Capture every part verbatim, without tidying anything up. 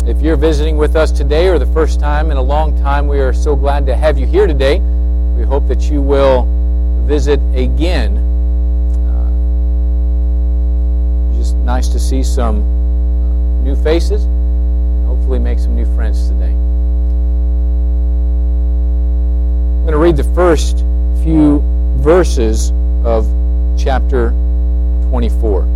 If you're visiting with us today or the first time in a long time, we are so glad to have you here today. We hope that you will visit again. Uh, just nice to see some uh, new faces and hopefully make some new friends today. I'm going to read the first few verses of chapter twenty-four.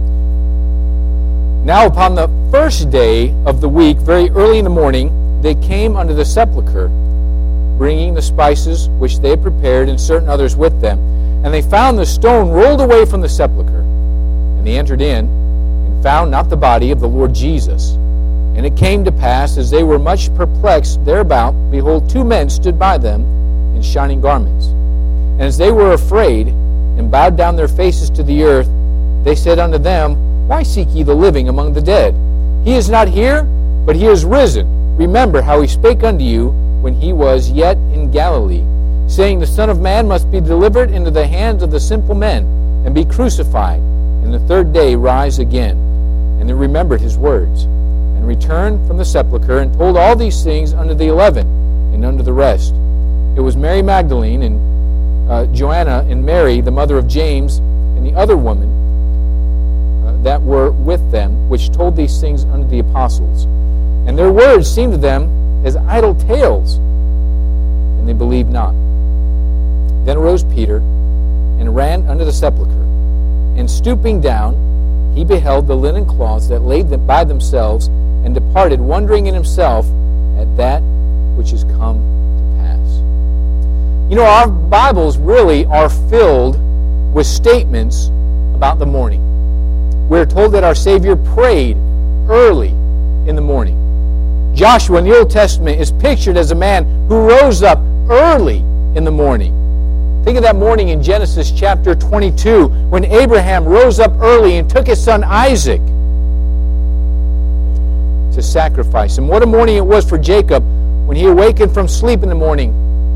Now upon the first day of the week, very early in the morning, they came unto the sepulchre, bringing the spices which they had prepared, and certain others with them. And they found the stone rolled away from the sepulchre. And they entered in, and found not the body of the Lord Jesus. And it came to pass, as they were much perplexed thereabout, behold, two men stood by them in shining garments. And as they were afraid, and bowed down their faces to the earth, they said unto them, Why seek ye the living among the dead? He is not here, but he is risen. Remember how he spake unto you when he was yet in Galilee, saying, The Son of Man must be delivered into the hands of the sinful men, and be crucified, and the third day rise again. And they remembered his words, and returned from the sepulchre, and told all these things unto the eleven, and unto the rest. It was Mary Magdalene, and uh, Joanna, and Mary, the mother of James, and the other woman that were with them, which told these things unto the apostles. And their words seemed to them as idle tales, and they believed not. Then arose Peter, and ran unto the sepulchre, and stooping down, he beheld the linen cloths that laid them by themselves, and departed, wondering in himself at that which is come to pass. You know, our Bibles really are filled with statements about the morning. We're told that our Savior prayed early in the morning. Joshua in the Old Testament is pictured as a man who rose up early in the morning. Think of that morning in Genesis chapter twenty-two when Abraham rose up early and took his son Isaac to sacrifice him. What a morning it was for Jacob when he awakened from sleep in the morning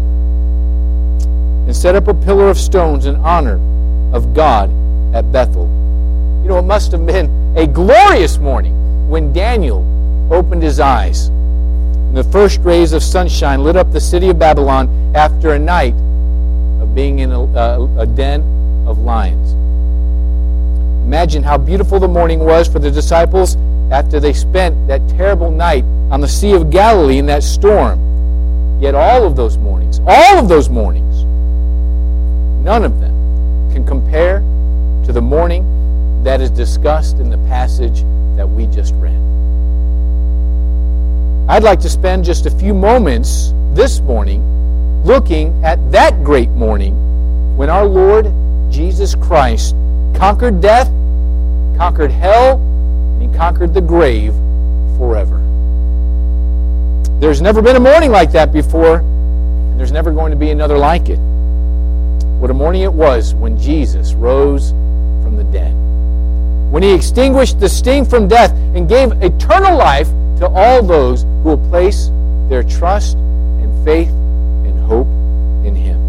and set up a pillar of stones in honor of God at Bethel. You know, it must have been a glorious morning when Daniel opened his eyes. And the first rays of sunshine lit up the city of Babylon after a night of being in a, a, a den of lions. Imagine how beautiful the morning was for the disciples after they spent that terrible night on the Sea of Galilee in that storm. Yet all of those mornings, all of those mornings, none of them can compare to the morning that is discussed in the passage that we just read. I'd like to spend just a few moments this morning looking at that great morning when our Lord Jesus Christ conquered death, conquered hell, and he conquered the grave forever. There's never been a morning like that before, and there's never going to be another like it. What a morning it was when Jesus rose from the dead. When he extinguished the sting from death and gave eternal life to all those who will place their trust and faith and hope in him.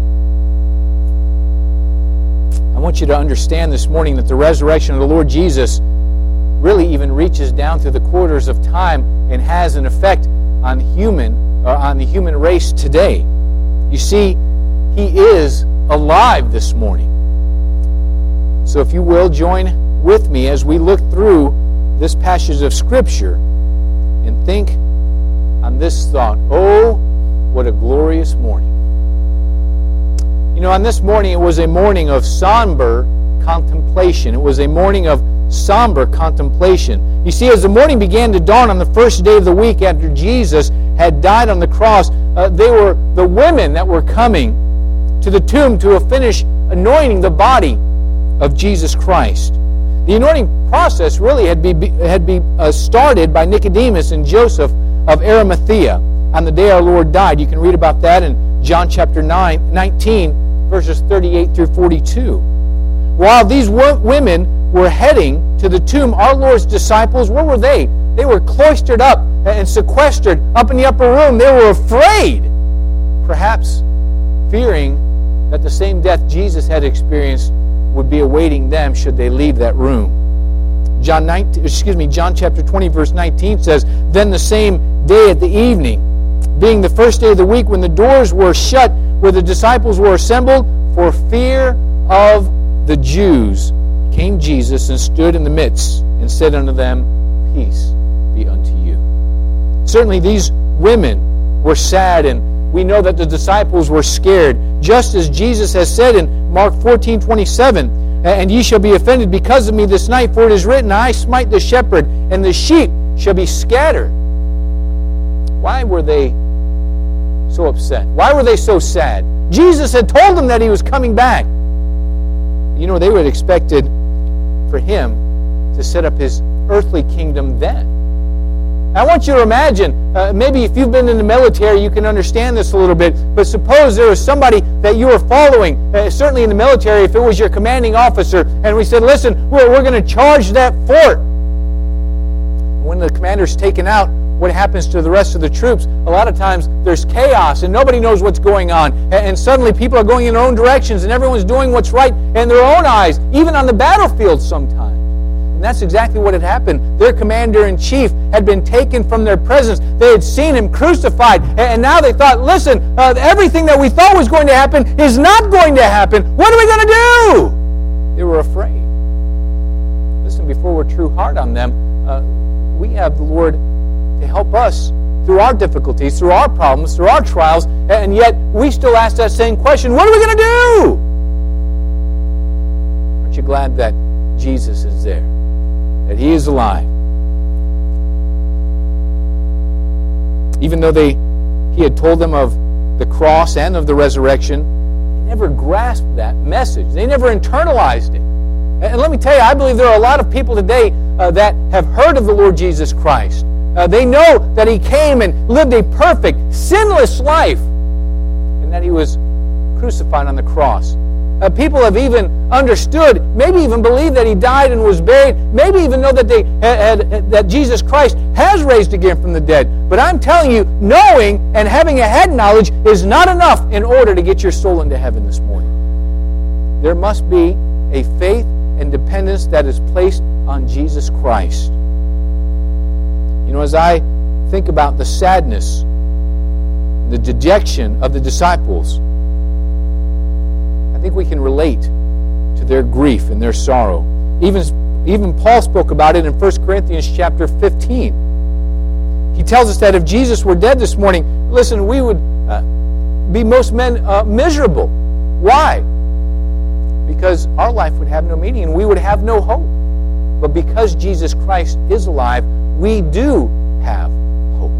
I want you to understand this morning that the resurrection of the Lord Jesus really even reaches down through the quarters of time and has an effect on human, uh, on the human race today. You see, he is alive this morning. So if you will, join with me as we look through this passage of Scripture and think on this thought. Oh, what a glorious morning. You know, on this morning, it was a morning of somber contemplation. It was a morning of somber contemplation. You see, as the morning began to dawn on the first day of the week after Jesus had died on the cross, uh, they were the women that were coming to the tomb to finish anointing the body of Jesus Christ. The anointing process really had be, had be uh, started by Nicodemus and Joseph of Arimathea on the day our Lord died. You can read about that in John chapter nine, nineteen, verses thirty-eight through forty-two. While these wo- women were heading to the tomb, our Lord's disciples, where were they? They were cloistered up and sequestered up in the upper room. They were afraid, perhaps fearing that the same death Jesus had experienced would be awaiting them should they leave that room. John nineteen, excuse me, John chapter twenty, verse nineteen says, "Then the same day at the evening, being the first day of the week, when the doors were shut, where the disciples were assembled, for fear of the Jews, came Jesus and stood in the midst and said unto them, Peace be unto you." Certainly these women were sad, and we know that the disciples were scared, just as Jesus has said in Mark fourteen twenty-seven, "And ye shall be offended because of me this night, for it is written, I smite the shepherd, and the sheep shall be scattered." Why were they so upset? Why were they so sad? Jesus had told them that he was coming back. You know, they would have expected for him to set up his earthly kingdom then. I want you to imagine, uh, maybe if you've been in the military, you can understand this a little bit, but suppose there was somebody that you were following, uh, certainly in the military, if it was your commanding officer, and we said, listen, we're, we're going to charge that fort. When the commander's taken out, what happens to the rest of the troops? A lot of times there's chaos and nobody knows what's going on, and, and suddenly people are going in their own directions and everyone's doing what's right in their own eyes, even on the battlefield sometimes. And that's exactly what had happened. Their commander-in-chief had been taken from their presence. They had seen him crucified. And now they thought, listen, uh, everything that we thought was going to happen is not going to happen. What are we going to do? They were afraid. Listen, before we're too hard on them, uh, we have the Lord to help us through our difficulties, through our problems, through our trials, and yet we still ask that same question, what are we going to do? Aren't you glad that Jesus is there? That he is alive. Even though they, he had told them of the cross and of the resurrection, they never grasped that message. They never internalized it. And let me tell you, I believe there are a lot of people today uh, that have heard of the Lord Jesus Christ. Uh, they know that he came and lived a perfect, sinless life, and that he was crucified on the cross. Uh, people have even understood, maybe even believed that he died and was buried, maybe even know that they had, had, that Jesus Christ has raised again from the dead. But I'm telling you, knowing and having a head knowledge is not enough in order to get your soul into heaven this morning. There must be a faith and dependence that is placed on Jesus Christ. You know, as I think about the sadness, the dejection of the disciples, I think we can relate to their grief and their sorrow. Even, even Paul spoke about it in First Corinthians chapter fifteen. He tells us that if Jesus were dead this morning, listen, we would uh, be most men uh, miserable. Why? Because our life would have no meaning and we would have no hope. But because Jesus Christ is alive, we do have hope.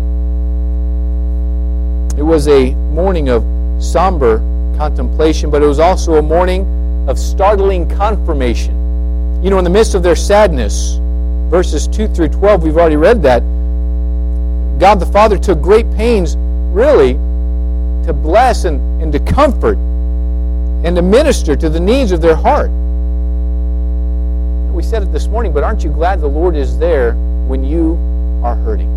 It was a morning of somber contemplation, but it was also a morning of startling confirmation. You know, in the midst of their sadness, verses two through twelve, we've already read that, God the Father took great pains, really, to bless and, and to comfort and to minister to the needs of their heart. We said it this morning, but aren't you glad the Lord is there when you are hurting?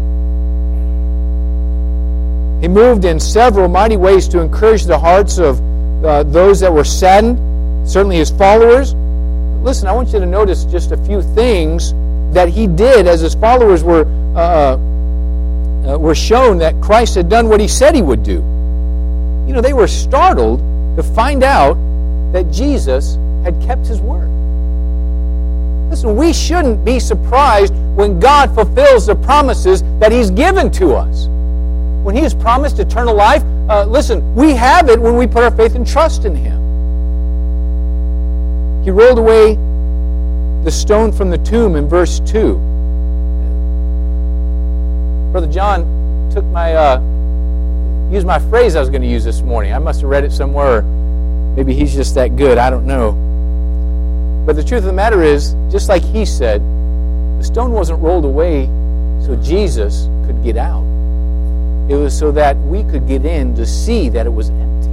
He moved in several mighty ways to encourage the hearts of uh, those that were saddened, certainly his followers. Listen, I want you to notice just a few things that he did as his followers were uh, uh, were shown that Christ had done what he said he would do. You know, they were startled to find out that Jesus had kept his word. Listen, we shouldn't be surprised when God fulfills the promises that he's given to us. When he has promised eternal life, uh, listen, we have it when we put our faith and trust in him. He rolled away the stone from the tomb in verse two. Brother John took my, uh, used my phrase I was going to use this morning. I must have read it somewhere. Maybe he's just that good. I don't know. But the truth of the matter is, just like he said, the stone wasn't rolled away so Jesus could get out. It was so that we could get in to see that it was empty.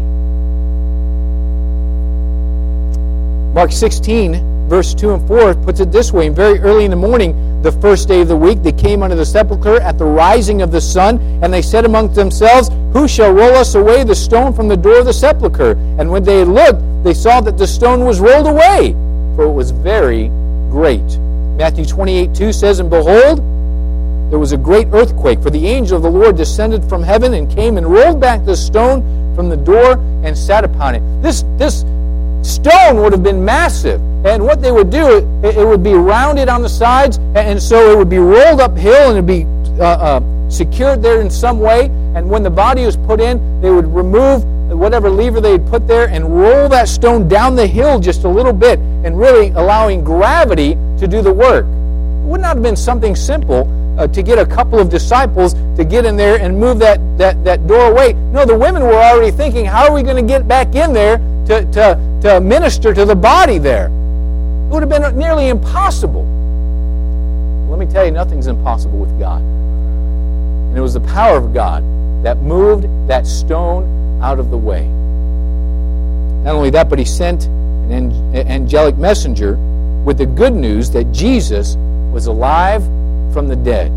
Mark sixteen, verse two and four puts it this way. And very early in the morning, the first day of the week, they came unto the sepulchre at the rising of the sun, and they said among themselves, Who shall roll us away the stone from the door of the sepulchre? And when they had looked, they saw that the stone was rolled away, for it was very great. Matthew twenty-eight two says, "And behold, there was a great earthquake, for the angel of the Lord descended from heaven and came and rolled back the stone from the door and sat upon it." This, this stone would have been massive. And what they would do, it, it would be rounded on the sides, and so it would be rolled uphill and it would be uh, uh, secured there in some way. And when the body was put in, they would remove whatever lever they had put there and roll that stone down the hill just a little bit, and really allowing gravity to do the work. It would not have been something simple uh, to get a couple of disciples to get in there and move that, that, that door away. No, the women were already thinking, how are we going to get back in there to, to, to minister to the body there? It would have been nearly impossible. Let me tell you, nothing's impossible with God. And it was the power of God that moved that stone out of the way. Not only that, but he sent an angelic messenger with the good news that Jesus was alive from the dead.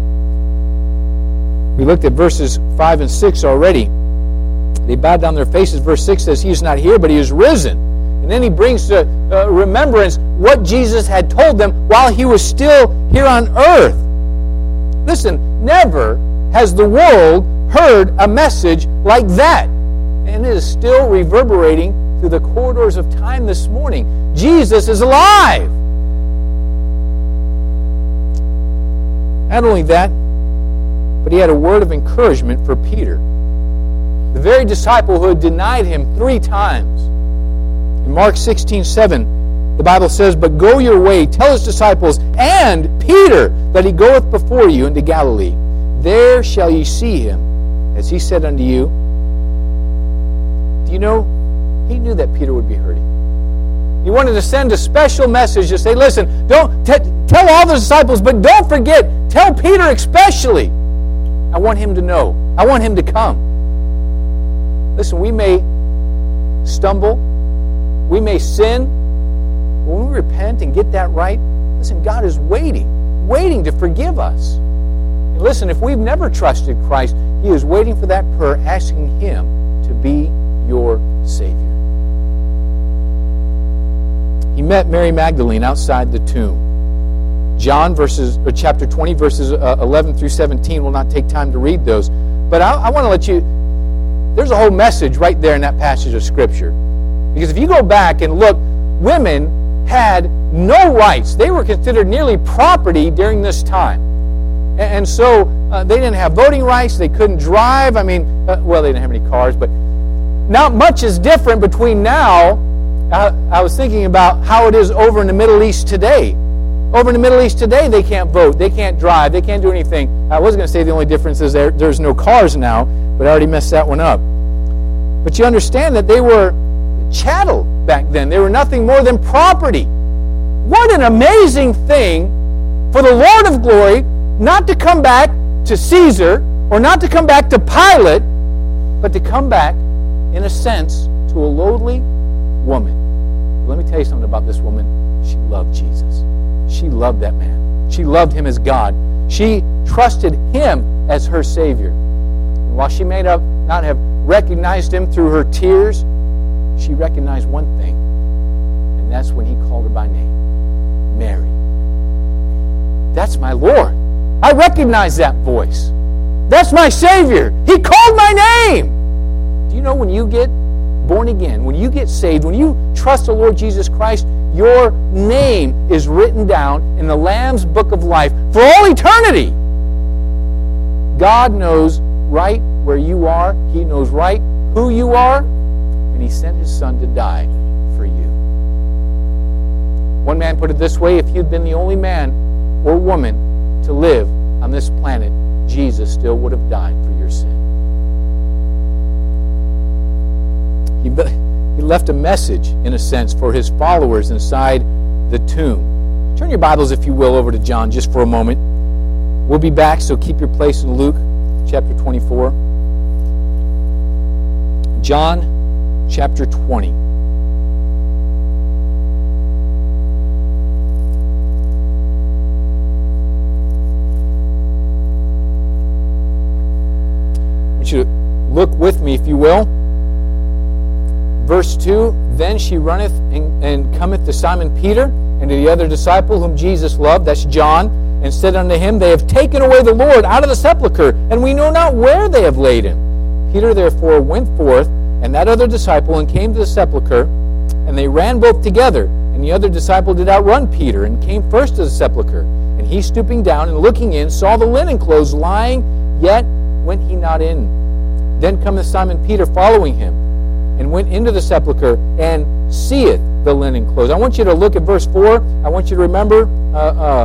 We looked at verses five and six already. They bowed down their faces. Verse six says, "He is not here, but he is risen." And then he brings to uh, remembrance what Jesus had told them while he was still here on earth. Listen, never has the world heard a message like that. And it is still reverberating through the corridors of time this morning. Jesus is alive. Not only that, but he had a word of encouragement for Peter, the very disciple who had denied him three times. In Mark sixteen seven, the Bible says, "But go your way, tell his disciples, and Peter, that he goeth before you into Galilee. There shall ye see him, as he said unto you." Do you know, he knew that Peter would be hurting. He wanted to send a special message to say, listen, don't t- tell all the disciples, but don't forget, tell Peter especially. I want him to know. I want him to come. Listen, we may stumble. We may sin. But when we repent and get that right, listen, God is waiting, waiting to forgive us. And listen, if we've never trusted Christ, he is waiting for that prayer, asking him to be your Savior. He met Mary Magdalene outside the tomb. John verses, or chapter twenty, verses uh, eleven through seventeen. We'll not take time to read those. But I, I want to let you, there's a whole message right there in that passage of Scripture. Because if you go back and look, women had no rights. They were considered nearly property during this time. And, and so uh, they didn't have voting rights. They couldn't drive. I mean, uh, well, they didn't have any cars. But not much is different between now. I, I was thinking about how it is over in the Middle East today. Over in the Middle East today, they can't vote, they can't drive, they can't do anything. I was going to say the only difference is there, there's no cars now, but I already messed that one up. But you understand that they were chattel back then. They were nothing more than property. What an amazing thing for the Lord of glory not to come back to Caesar or not to come back to Pilate, but to come back, in a sense, to a lowly woman. Let me tell you something about this woman. She loved Jesus. She loved that man. She loved him as God. She trusted him as her Savior. And while she may not have recognized him through her tears, she recognized one thing, and that's when he called her by name, Mary. That's my Lord. I recognize that voice. That's my Savior. He called my name. Do you know when you get born again, when you get saved, when you trust the Lord Jesus Christ, your name is written down in the Lamb's Book of Life for all eternity. God knows right where you are. He knows right who you are, and he sent his Son to die for you. One man put it this way: if you'd been the only man or woman to live on this planet, Jesus still would have died for your sin. He, he left a message, in a sense, for his followers inside the tomb. Turn your Bibles, if you will, over to John just for a moment. We'll be back, so keep your place in Luke chapter twenty-four. John chapter twenty. I want you to look with me, if you will. Verse two, then she runneth and, and cometh to Simon Peter, and to the other disciple whom Jesus loved, that's John, and said unto him, They have taken away the Lord out of the sepulchre, and we know not where they have laid him. Peter therefore went forth, and that other disciple, and came to the sepulchre, and they ran both together. And the other disciple did outrun Peter, and came first to the sepulchre. And he, stooping down and looking in, saw the linen clothes lying, yet went he not in. Then cometh Simon Peter following him, and went into the sepulchre, and seeth the linen clothes. I want you to look at verse four. I want you to remember, uh, uh,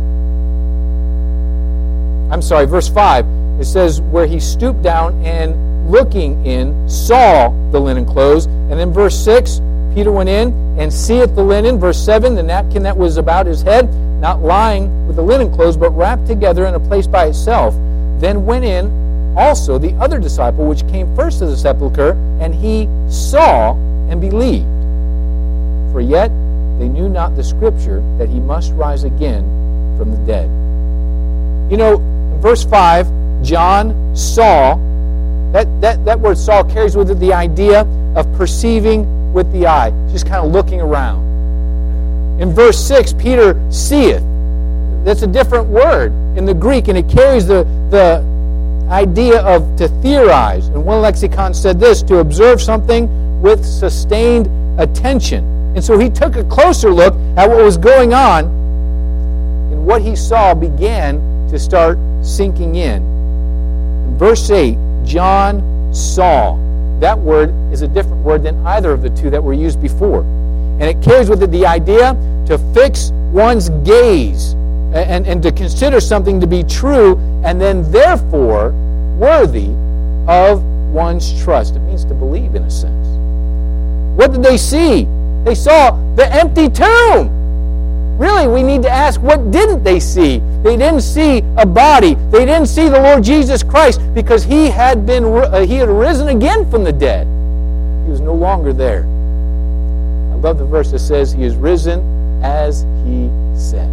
I'm sorry, verse five. It says, where he stooped down and looking in, saw the linen clothes. And then verse six, Peter went in and seeth the linen. Verse seven, the napkin that was about his head, not lying with the linen clothes, but wrapped together in a place by itself. Then went in also the other disciple, which came first to the sepulchre, and he saw and believed. For yet they knew not the scripture, that he must rise again from the dead. You know, in verse five, John saw, that, that, that word saw carries with it the idea of perceiving with the eye, just kind of looking around. In verse six, Peter seeth. That's a different word in the Greek, and it carries the, the idea of to theorize. And one lexicon said this, to observe something with sustained attention. And so he took a closer look at what was going on, and what he saw began to start sinking in. In verse eight, John saw. That word is a different word than either of the two that were used before. And it carries with it the idea to fix one's gaze and, and to consider something to be true and then therefore worthy of one's trust. It means to believe in a sense. What did they see? They saw the empty tomb. Really, we need to ask, what didn't they see? They didn't see a body. They didn't see the Lord Jesus Christ because he had been uh, he had risen again from the dead. He was no longer there. I love the verse that says he is risen as he said.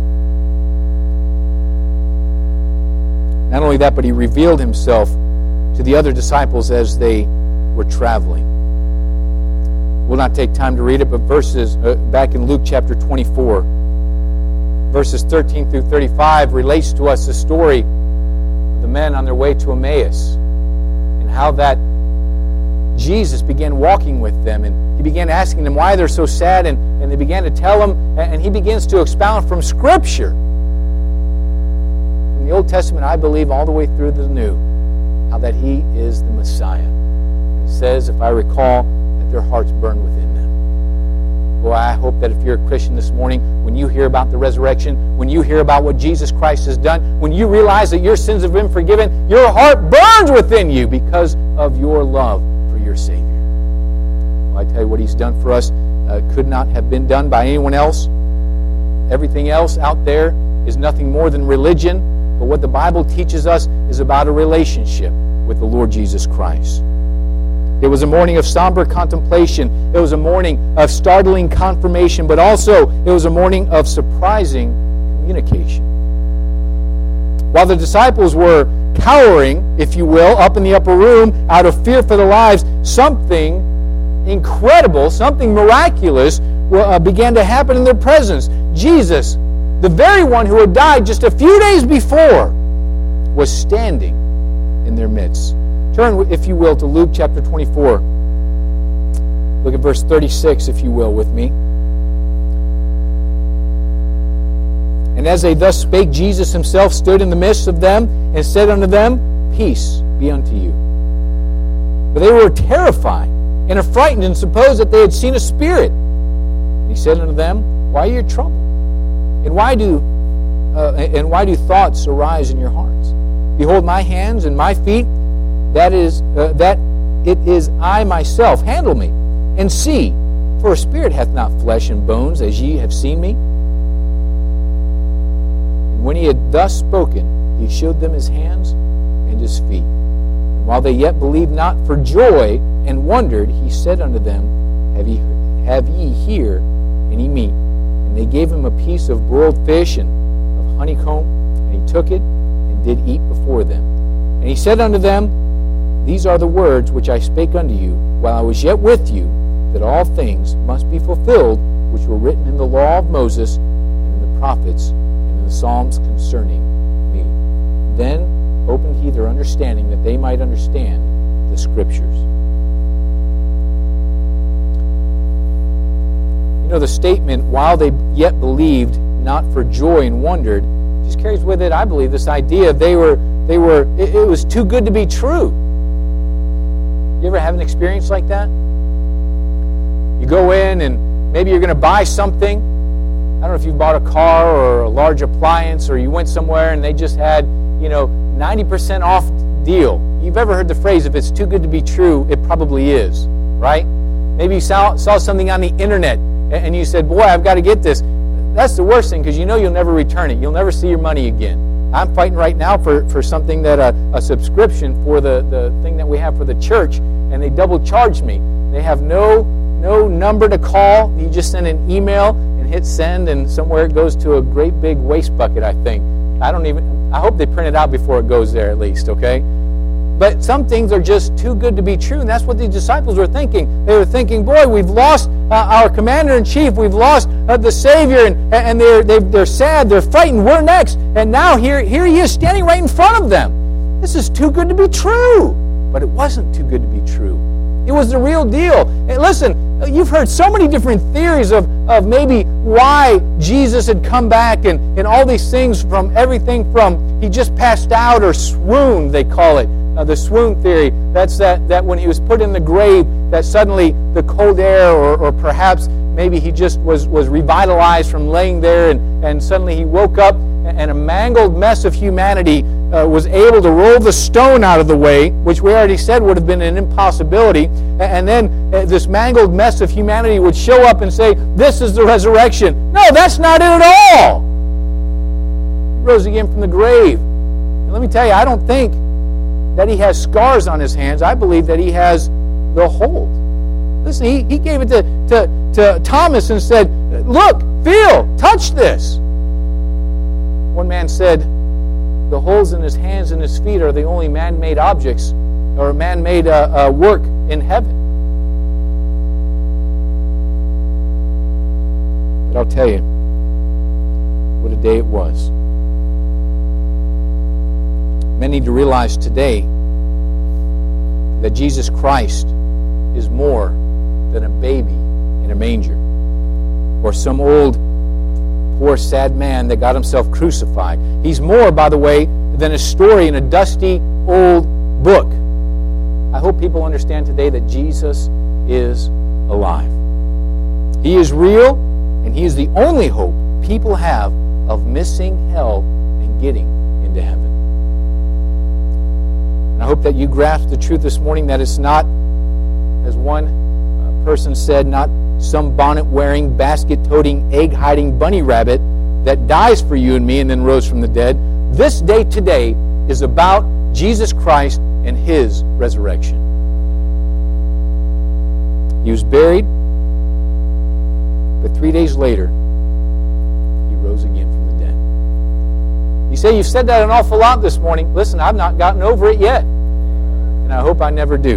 Not only that, but he revealed himself to the other disciples as they were traveling. We'll not take time to read it, but verses uh, back in Luke chapter twenty-four, verses thirteen through thirty-five relates to us the story of the men on their way to Emmaus and how that Jesus began walking with them, and he began asking them why they're so sad, and, and they began to tell him, and he begins to expound from Scripture, from the Old Testament, I believe, all the way through the New, how that he is the Messiah. It says, if I recall, their hearts burn within them. Boy, I hope that if you're a Christian this morning, when you hear about the resurrection, when you hear about what Jesus Christ has done, when you realize that your sins have been forgiven, your heart burns within you because of your love for your Savior. Well, I tell you, what he's done for us uh, could not have been done by anyone else. Everything else out there is nothing more than religion, but what the Bible teaches us is about a relationship with the Lord Jesus Christ. It was a morning of somber contemplation. It was a morning of startling confirmation, but also it was a morning of surprising communication. While the disciples were cowering, if you will, up in the upper room out of fear for their lives, something incredible, something miraculous uh, began to happen in their presence. Jesus, the very one who had died just a few days before, was standing in their midst. Turn, if you will, to Luke chapter twenty-four. Look at verse thirty-six, if you will, with me. And as they thus spake, Jesus himself stood in the midst of them and said unto them, Peace be unto you. But they were terrified and affrighted and supposed that they had seen a spirit. And he said unto them, Why are you troubled? And why do uh, and why do thoughts arise in your hearts? Behold my hands and my feet, that is uh, that it is I myself. Handle me and see, for a spirit hath not flesh and bones, as ye have seen me. And when he had thus spoken, he showed them his hands and his feet. And while they yet believed not for joy and wondered, he said unto them, Have ye have ye here any meat? And they gave him a piece of broiled fish and of honeycomb, and he took it and did eat before them. And he said unto them, These are the words which I spake unto you while I was yet with you, that all things must be fulfilled which were written in the law of Moses and in the prophets and in the Psalms concerning me. Then opened he their understanding that they might understand the Scriptures. You know, the statement, while they yet believed, not for joy and wondered, just carries with it, I believe, this idea they were, they were, it, it was too good to be true. You ever have an experience like that? You go in and maybe you're going to buy something. I don't know if you bought a car or a large appliance, or you went somewhere and they just had, you know, ninety percent off deal. You've ever heard the phrase, if it's too good to be true, it probably is, right? Maybe you saw, saw something on the internet and you said, boy, I've got to get this. That's the worst thing, because you know you'll never return it. You'll never see your money again. I'm fighting right now for, for something that a, a subscription for the, the thing that we have for the church, and they double charged me. They have no no number to call. You just send an email and hit send, and somewhere it goes to a great big waste bucket, I think. I don't even, I hope they print it out before it goes there at least, okay? But some things are just too good to be true, and that's what the disciples were thinking. They were thinking, boy, we've lost uh, our commander-in-chief, we've lost uh, the Savior, and, and they're, they're, they're sad, they're frightened, we're next. And now here, here he is standing right in front of them. This is too good to be true. But it wasn't too good to be true. It was the real deal. And listen, you've heard so many different theories of, of maybe why Jesus had come back, and, and all these things, from everything from he just passed out or swooned, they call it. Uh, the swoon theory, that's that, that when he was put in the grave, that suddenly the cold air, or, or perhaps maybe he just was, was revitalized from laying there, and, and suddenly he woke up, and a mangled mess of humanity uh, was able to roll the stone out of the way, which we already said would have been an impossibility, and then uh, this mangled mess of humanity would show up and say, this is the resurrection. No, that's not it at all. He rose again from the grave. And let me tell you, I don't think that he has scars on his hands. I believe that he has the hold. Listen, he, he gave it to, to, to Thomas and said, look, feel, touch this. One man said, the holes in his hands and his feet are the only man-made objects, or man-made uh, uh, work in heaven. But I'll tell you, what a day it was. Many need to realize today that Jesus Christ is more than a baby in a manger, or some old, poor, sad man that got himself crucified. He's more, by the way, than a story in a dusty, old book. I hope people understand today that Jesus is alive. He is real, and He is the only hope people have of missing hell and getting into heaven. I hope that you grasp the truth this morning, that it's not, as one uh, person said, not some bonnet-wearing, basket-toting, egg-hiding bunny rabbit that dies for you and me and then rose from the dead. This day today is about Jesus Christ and His resurrection. He was buried, but three days later, He rose again from the dead. You say, you've said that an awful lot this morning. Listen, I've not gotten over it yet. And I hope I never do.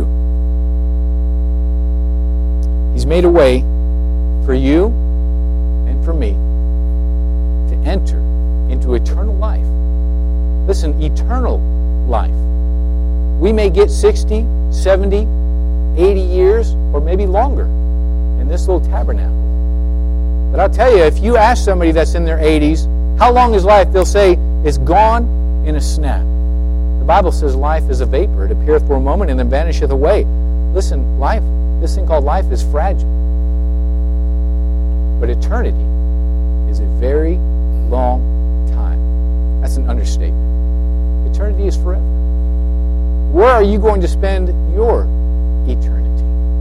He's made a way for you and for me to enter into eternal life. Listen, eternal life. We may get sixty, seventy, eighty years, or maybe longer in this little tabernacle. But I'll tell you, if you ask somebody that's in their eighties, how long is life? They'll say, it's gone in a snap. The Bible says life is a vapor. It appeareth for a moment and then vanisheth away. Listen, life, this thing called life is fragile. But eternity is a very long time. That's an understatement. Eternity is forever. Where are you going to spend your eternity?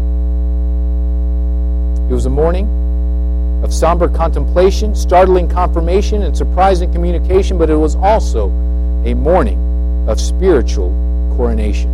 It was a morning of somber contemplation, startling confirmation, and surprising communication, but it was also a morning of spiritual coronation.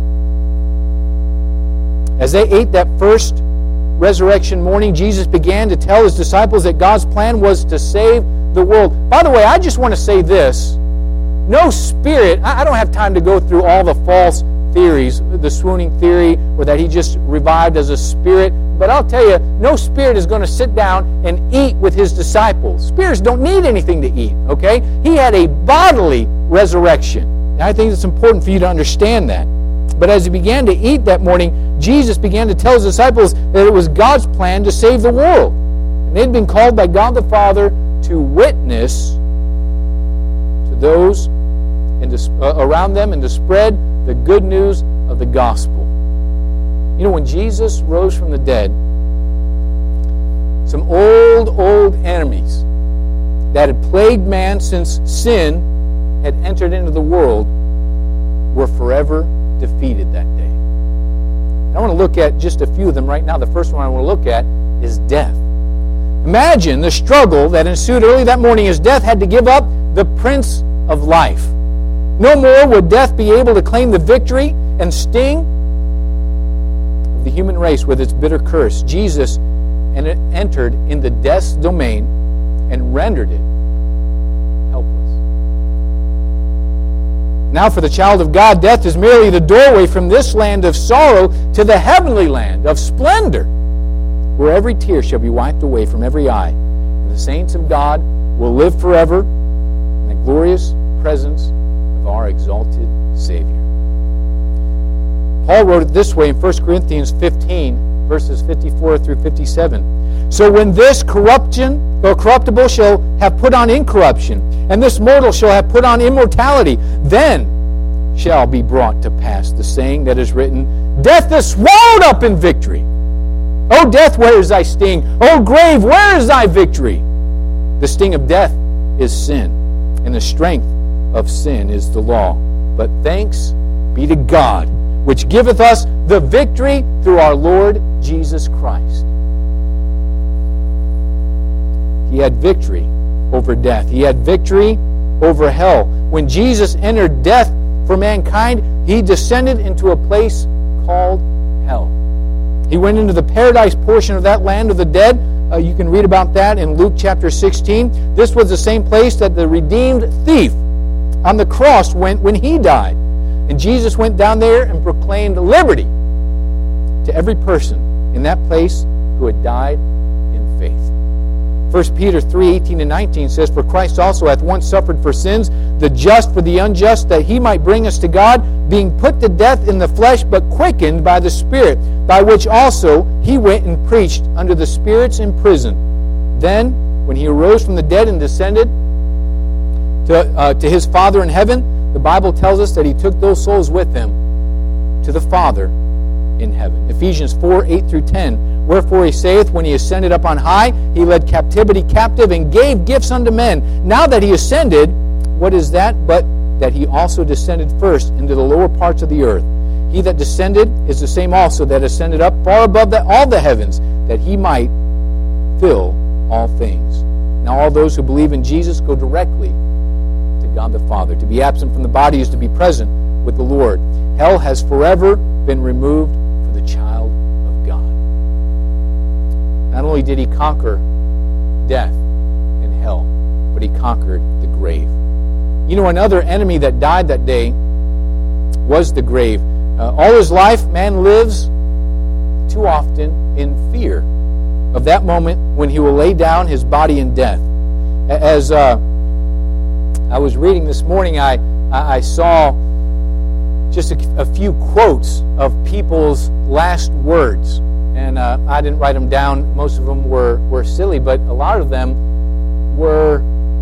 As they ate that first resurrection morning, Jesus began to tell His disciples that God's plan was to save the world. By the way, I just want to say this. No spirit, I don't have time to go through all the false theories, the swooning theory, or that He just revived as a spirit. But I'll tell you, no spirit is going to sit down and eat with his disciples. Spirits don't need anything to eat, okay? He had a bodily resurrection. And I think it's important for you to understand that. But as he began to eat that morning, Jesus began to tell his disciples that it was God's plan to save the world. And they'd been called by God the Father to witness to those and to, uh, around them and to spread the good news of the gospel. You know, when Jesus rose from the dead, some old, old enemies that had plagued man since sin had entered into the world were forever defeated that day. I want to look at just a few of them right now. The first one I want to look at is death. Imagine the struggle that ensued early that morning as death had to give up the Prince of Life. No more would death be able to claim the victory and sting of the human race with its bitter curse. Jesus entered into death's domain and rendered it helpless. Now for the child of God, death is merely the doorway from this land of sorrow to the heavenly land of splendor, where every tear shall be wiped away from every eye, and the saints of God will live forever in the glorious presence of our exalted Savior. Paul wrote it this way in First Corinthians fifteen, verses fifty-four through fifty-seven. So when this corruption or corruptible shall have put on incorruption, and this mortal shall have put on immortality, then shall be brought to pass the saying that is written, Death is swallowed up in victory. O death, where is thy sting? O grave, where is thy victory? The sting of death is sin, and the strength of sin is the law. But thanks be to God, which giveth us the victory through our Lord Jesus Christ. He had victory over death. He had victory over hell. When Jesus entered death for mankind, he descended into a place called hell. He went into the paradise portion of that land of the dead. Uh, you can read about that in Luke chapter sixteen. This was the same place that the redeemed thief on the cross went when he died. And Jesus went down there and proclaimed liberty to every person in that place who had died in faith. First Peter three, eighteen and nineteen says, For Christ also hath once suffered for sins, the just for the unjust, that he might bring us to God, being put to death in the flesh, but quickened by the Spirit, by which also he went and preached unto the spirits in prison. Then, when he arose from the dead and descended to, uh, to his Father in heaven, the Bible tells us that he took those souls with him to the Father in heaven. Ephesians four, eight through ten. Wherefore he saith, when he ascended up on high, he led captivity captive and gave gifts unto men. Now that he ascended, what is that but that he also descended first into the lower parts of the earth? He that descended is the same also that ascended up far above the, all the heavens, that he might fill all things. Now all those who believe in Jesus go directly to God the Father. To be absent from the body is to be present with the Lord. Hell has forever been removed for the child of God. Not only did he conquer death and hell, but he conquered the grave. You know, another enemy that died that day was the grave. Uh, all his life, man lives too often in fear of that moment when he will lay down his body in death. As uh, I was reading this morning, I, I saw just a, a few quotes of people's last words. And uh, I didn't write them down. Most of them were, were silly, but a lot of them were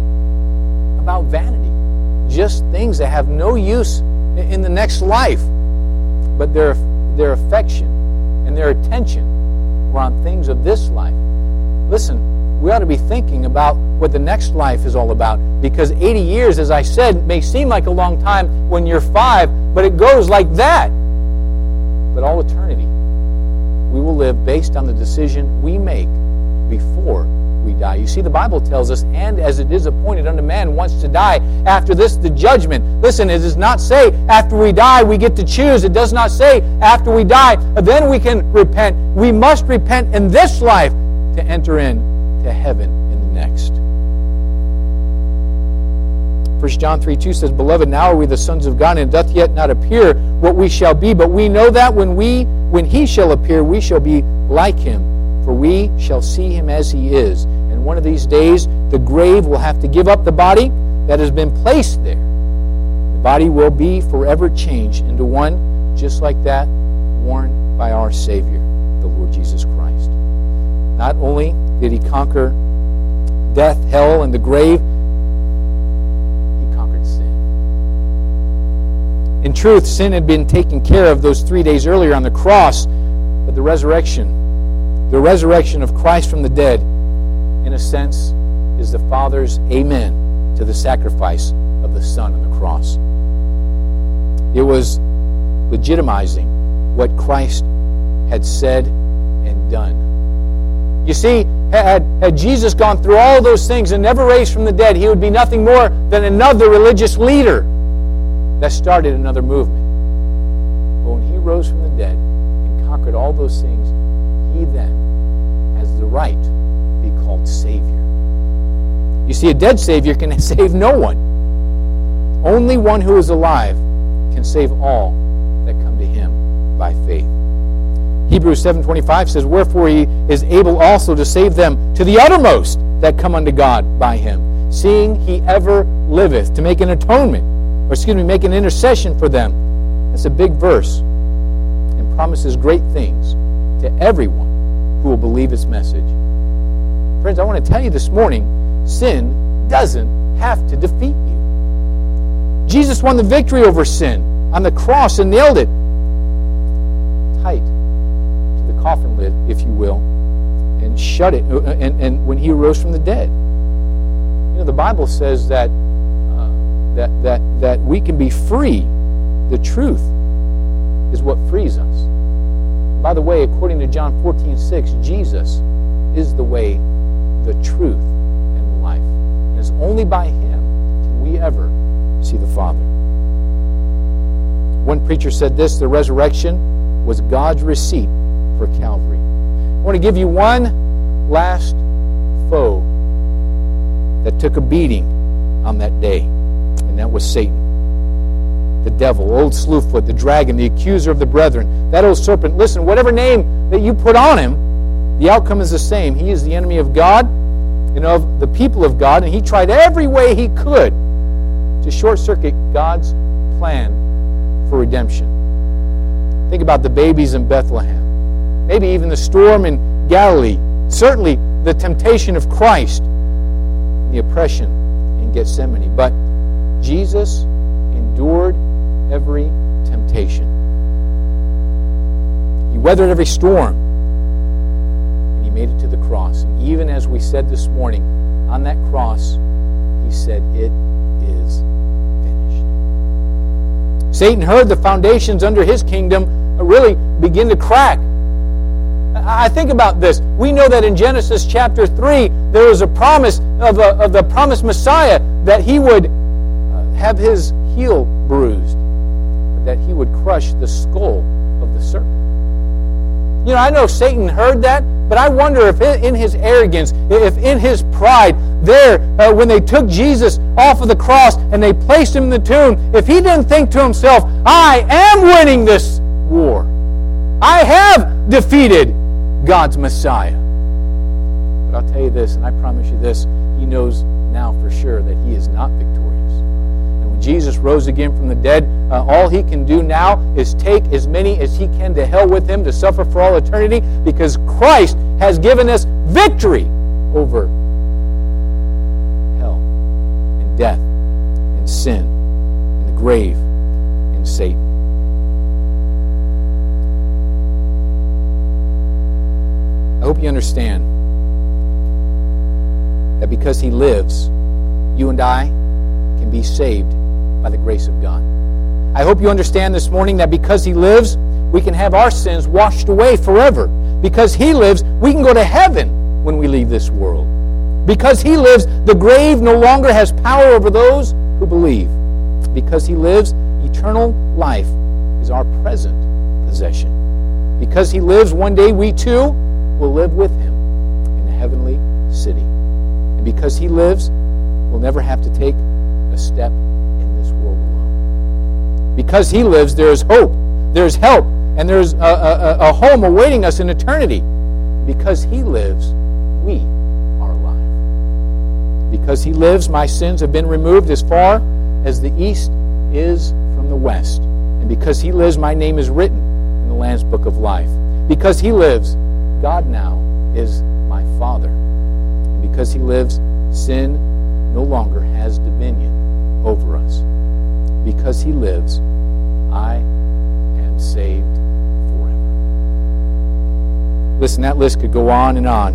about vanity. Just things that have no use in the next life. But their, their affection and their attention were on things of this life. Listen, we ought to be thinking about what the next life is all about. Because eighty years, as I said, may seem like a long time when you're five, but it goes like that. But all eternity, we will live based on the decision we make before we die. You see, the Bible tells us, and as it is appointed unto man once to die, after this the judgment. Listen, it does not say after we die we get to choose. It does not say after we die then we can repent. We must repent in this life to enter into heaven in the next. First John three two says, Beloved, now are we the sons of God, and it doth yet not appear what we shall be, but we know that when we when he shall appear, we shall be like him, for we shall see him as he is. And one of these days, the grave will have to give up the body that has been placed there. The body will be forever changed into one just like that worn by our Savior, the Lord Jesus Christ. Not only did he conquer death, hell, and the grave, he conquered sin. In truth, sin had been taken care of those three days earlier on the cross, but the resurrection, the resurrection of Christ from the dead, in a sense, is the Father's amen to the sacrifice of the Son on the cross. It was legitimizing what Christ had said and done. You see, had, had Jesus gone through all those things and never raised from the dead, he would be nothing more than another religious leader that started another movement. But when he rose from the dead and conquered all those things, he then has the right to be called Savior. You see, a dead Savior can save no one. Only one who is alive can save all that come to him by faith. Hebrews seven twenty-five says, "Wherefore he is able also to save them to the uttermost that come unto God by him, seeing he ever liveth," to make an atonement, or excuse me, make an intercession for them. That's a big verse and promises great things to everyone who will believe his message. Friends, I want to tell you this morning, sin doesn't have to defeat you. Jesus won the victory over sin on the cross and nailed it tight to the coffin lid, if you will, and shut it. And, and when he rose from the dead, you know, the Bible says that uh, that that that we can be free. The truth is what frees us. By the way, according to John fourteen six, Jesus is the way, the truth, and the life. And it's only by him can we ever see the Father. One preacher said this: the resurrection was God's receipt for Calvary. I want to give you one last foe that took a beating on that day, and that was Satan. The devil, old Slewfoot, the dragon, the accuser of the brethren, that old serpent. Listen, whatever name that you put on him, the outcome is the same. He is the enemy of God and of the people of God, and he tried every way he could to short-circuit God's plan for redemption. Think about the babies in Bethlehem, maybe even the storm in Galilee, certainly the temptation of Christ, and the oppression in Gethsemane. But Jesus endured every temptation. He weathered every storm, and he made it to the cross. And even as we said this morning, on that cross, he said, "It is finished." Satan heard the foundations under his kingdom really begin to crack. I think about this. We know that in Genesis chapter three, there was a promise of, a, of the promised Messiah that he would uh, have his heel bruised, but that he would crush the skull of the serpent. You know, I know Satan heard that, but I wonder if in his arrogance, if in his pride, there, uh, when they took Jesus off of the cross and they placed him in the tomb, if he didn't think to himself, "I am winning this war. I have defeated God's Messiah." But I'll tell you this, and I promise you this, he knows now for sure that he is not victorious. And when Jesus rose again from the dead, uh, all he can do now is take as many as he can to hell with him to suffer for all eternity, because Christ has given us victory over hell and death and sin and the grave and Satan. I hope you understand that because he lives, you and I can be saved by the grace of God. I hope you understand this morning that because he lives, we can have our sins washed away forever. Because he lives, we can go to heaven when we leave this world. Because he lives, the grave no longer has power over those who believe. Because he lives, eternal life is our present possession. Because he lives, one day we too will live with him in a heavenly city. And because he lives, we'll never have to take a step in this world alone. Because he lives, there is hope, there is help, and there's a, a, a home awaiting us in eternity. Because He lives, we are alive. Because He lives, my sins have been removed as far as the east is from the west. And because He lives, my name is written in the Lamb's Book of Life. Because He lives, God now is my Father. And because He lives, sin no longer has dominion over us. Because He lives, I am saved forever. Listen, that list could go on and on.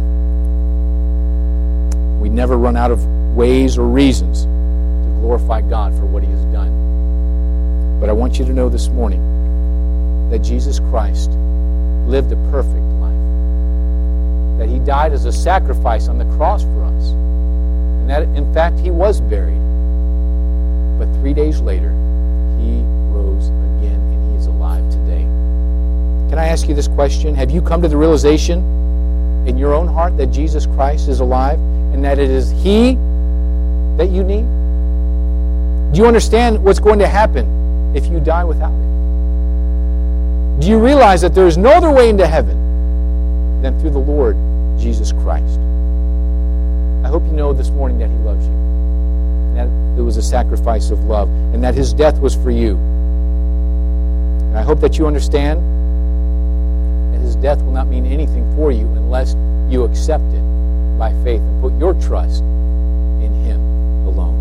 We never run out of ways or reasons to glorify God for what He has done. But I want you to know this morning that Jesus Christ lived a perfect life. That He died as a sacrifice on the cross for us. And that, in fact, He was buried. But three days later, He rose again, and He is alive today. Can I ask you this question? Have you come to the realization in your own heart that Jesus Christ is alive and that it is He that you need? Do you understand what's going to happen if you die without Him? Do you realize that there is no other way into heaven than through the Lord Jesus Christ? I hope you know this morning that He loves you, and that it was a sacrifice of love, and that His death was for you. And I hope that you understand that His death will not mean anything for you unless you accept it by faith and put your trust in Him alone.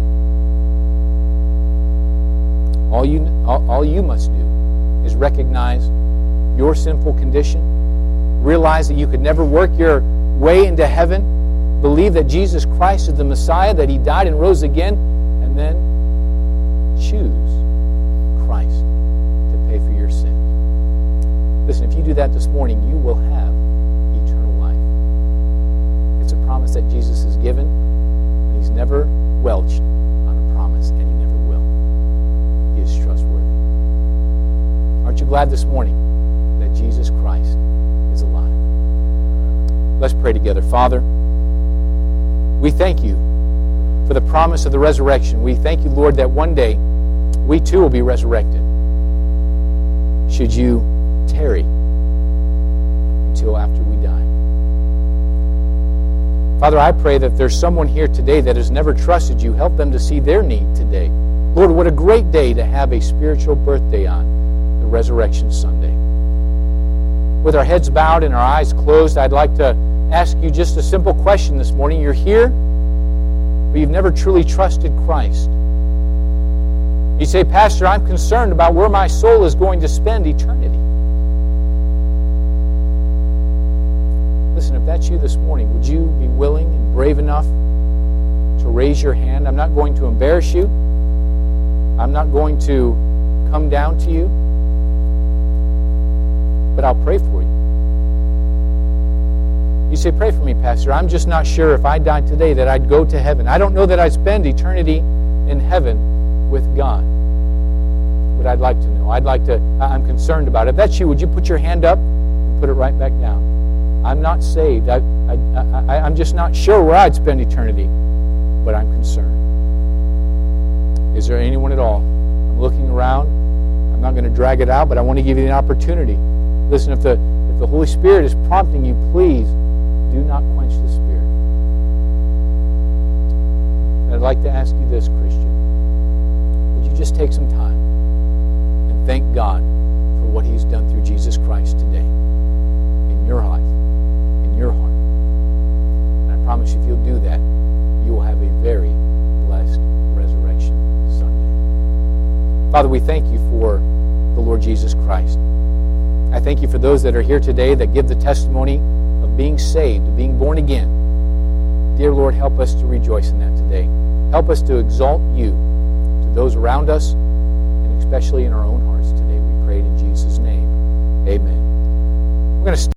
All you, all, all you must do is recognize your sinful condition, realize that you could never work your way into heaven, believe that Jesus Christ is the Messiah, that He died and rose again, and then choose Christ to pay for your sins. Listen, if you do that this morning, you will have eternal life. It's a promise that Jesus has given, and He's never welched on a promise, and He never will. He is trustworthy. Aren't you glad this morning that Jesus Christ is alive? Let's pray together. Father, we thank You for the promise of the resurrection. We thank You, Lord, that one day we too will be resurrected. Should You tarry until after we die. Father, I pray that there's someone here today that has never trusted You. Help them to see their need today. Lord, what a great day to have a spiritual birthday on, the Resurrection Sunday. With our heads bowed and our eyes closed, I'd like to ask you just a simple question this morning. You're here, but you've never truly trusted Christ. You say, Pastor, I'm concerned about where my soul is going to spend eternity. Listen, if that's you this morning, would you be willing and brave enough to raise your hand? I'm not going to embarrass you. I'm not going to come down to you, but I'll pray for you. You say, pray for me, Pastor. I'm just not sure if I died today that I'd go to heaven. I don't know that I'd spend eternity in heaven with God. But I'd like to know. I'd like to, I'm concerned about it. If that's you, would you put your hand up and put it right back down? I'm not saved. I, I, I, I'm just not sure where I'd spend eternity, but I'm concerned. Is there anyone at all? I'm looking around. I'm not going to drag it out, but I want to give you an opportunity. Listen, if the, if the Holy Spirit is prompting you, please do not quench the Spirit. And I'd like to ask you this, Christian. Would you just take some time and thank God for what He's done through Jesus Christ today in your life, in your heart? And I promise you, if you'll do that, you will have a very blessed Resurrection Sunday. Father, we thank You for the Lord Jesus Christ. I thank You for those that are here today that give the testimony of being saved, of being born again. Dear Lord, help us to rejoice in that today. Help us to exalt You to those around us, and especially in our own hearts today. We pray in Jesus' name. Amen. We're going to